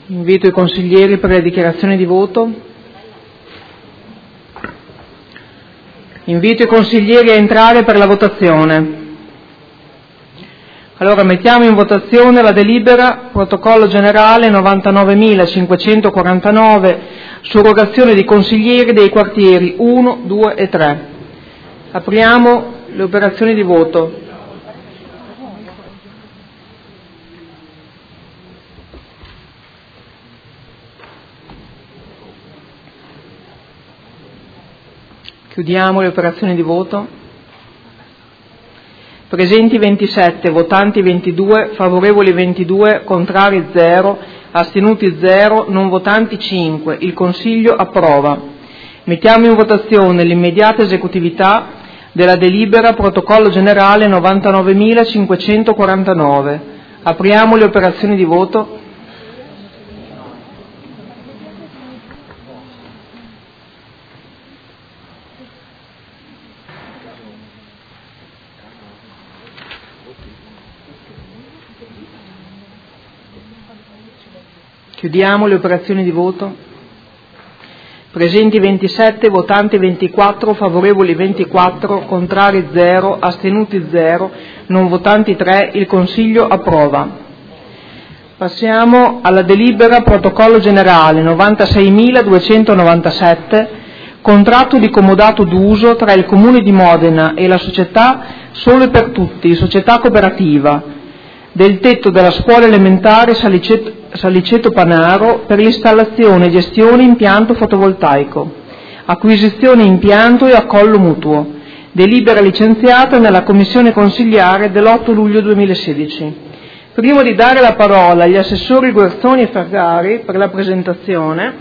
Invito i consiglieri per le dichiarazioni di voto. Invito i consiglieri a entrare per la votazione. Allora mettiamo in votazione la delibera protocollo generale 99.549 surrogazione di consiglieri dei quartieri 1, 2 e 3. Apriamo le operazioni di voto. Chiudiamo le operazioni di voto. Presenti 27, votanti 22, favorevoli 22, contrari 0, astenuti 0, non votanti 5. Il Consiglio approva. Mettiamo in votazione l'immediata esecutività della delibera protocollo generale 99.549. Apriamo le operazioni di voto. Chiudiamo le operazioni di voto. Presenti 27, votanti 24, favorevoli 24, contrari 0, astenuti 0, non votanti 3. Il Consiglio approva. Passiamo alla delibera protocollo generale 96.297, contratto di comodato d'uso tra il Comune di Modena e la società Sole per Tutti, società cooperativa, del tetto della scuola elementare Saliceto Panaro per l'installazione e gestione impianto fotovoltaico, acquisizione impianto e accollo mutuo, delibera licenziata nella commissione consigliare dell'8 luglio 2016. Prima di dare la parola agli assessori Guerzoni e Ferrari per la presentazione,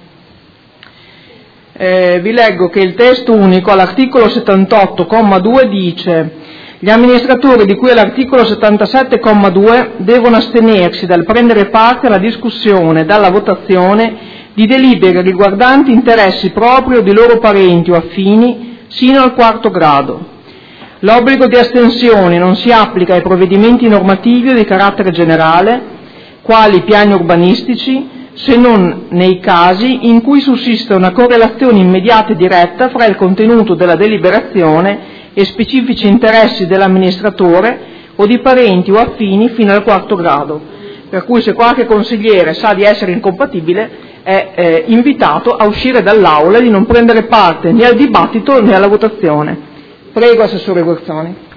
vi leggo che il testo unico all'articolo 78,2 dice: gli amministratori di cui all'articolo 77,2 devono astenersi dal prendere parte alla discussione e dalla votazione di delibere riguardanti interessi propri o di loro parenti o affini sino al 4° grado. L'obbligo di astensione non si applica ai provvedimenti normativi o di carattere generale, quali i piani urbanistici, se non nei casi in cui sussiste una correlazione immediata e diretta fra il contenuto della deliberazione e specifici interessi dell'amministratore o di parenti o affini fino al 4° grado. Per cui se qualche consigliere sa di essere incompatibile è invitato a uscire dall'aula e di non prendere parte né al dibattito né alla votazione. Prego, Assessore Guerzoni.